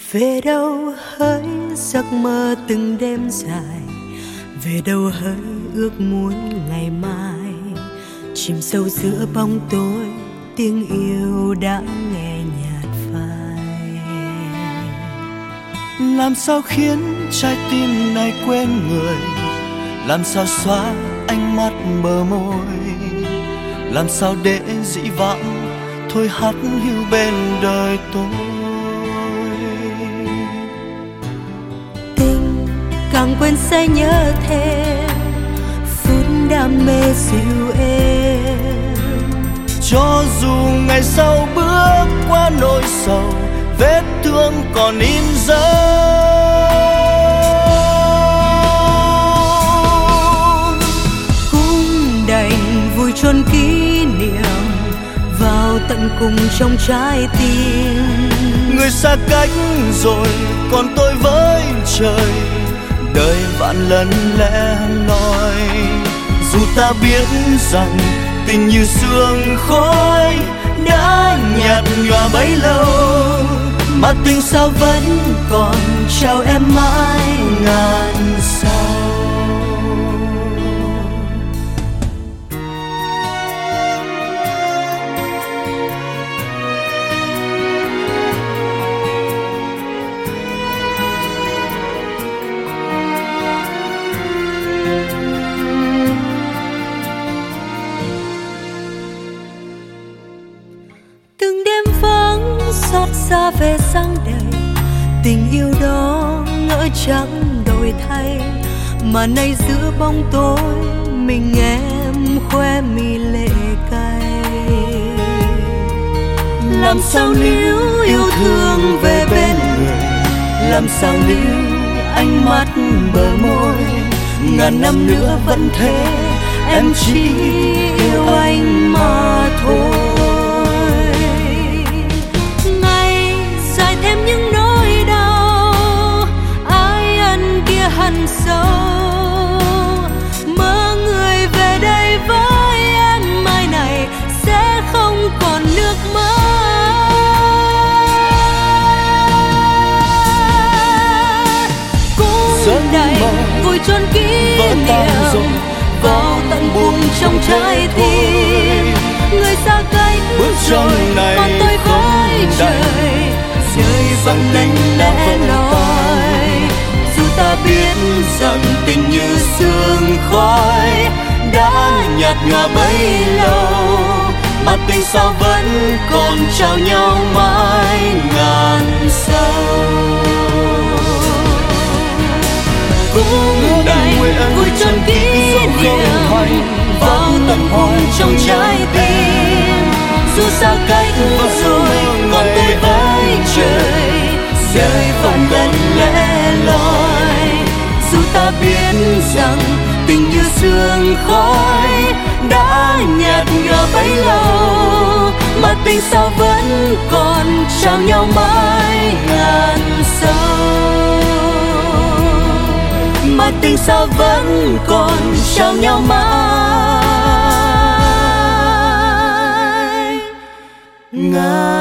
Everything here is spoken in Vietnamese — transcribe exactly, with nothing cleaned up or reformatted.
Về đâu hỡi giấc mơ từng đêm dài, về đâu hỡi ước muốn ngày mai. Chìm sâu giữa bóng tối, tiếng yêu đã nghe nhạt phai. Làm sao khiến trái tim này quên người, làm sao xóa ánh mắt bờ môi, làm sao để dĩ vãng thôi hắt hiu bên đời tôi. Tình càng quên sẽ nhớ thêm phút đam mê dịu êm. Cho dù ngày sau bước qua nỗi sầu, vết thương còn in dấu, cũng đành vui chôn kỷ niệm vào tận cùng trong trái tim. Người xa cách rồi còn tôi với trời, đời vạn lần lẻ loi. Dù ta biết rằng tình như sương khói đã nhạt nhòa bấy lâu, mà tình sao vẫn còn trao em mãi ngàn sao. Xót xa về sang đời, tình yêu đó ngỡ chẳng đổi thay, mà nay giữa bóng tối mình em khoe mi lệ cay. Làm sao níu yêu thương về bên người, làm sao níu ánh mắt bờ môi. Ngàn năm nữa vẫn thế, em chỉ yêu anh mà thôi. Hằn sâu mơ người về đây với em mai này sẽ không còn nước mắt. Cũng đành vùi chôn kỷ niệm vào tận buồng trong trái tim. Người xa cách bước chân này còn tôi với trời, trời vẫn tình lẻ loi. Ta biết rằng tình như sương khói đã nhạt nhòa bấy lâu, mà tình sao vẫn còn trao nhau mãi ngàn sâu. Cũng đành vui chôn kỷ niệm vào tận cùng trong trái tim. Dù xa cách rồi còn tôi với trời, rơi vòng lần lẻ loi. Dù ta biết rằng tình như sương khói đã nhạt nhòa bấy lâu, mà tình sao vẫn còn trao nhau mãi ngàn sâu. Mà tình sao vẫn còn trao nhau mãi ngàn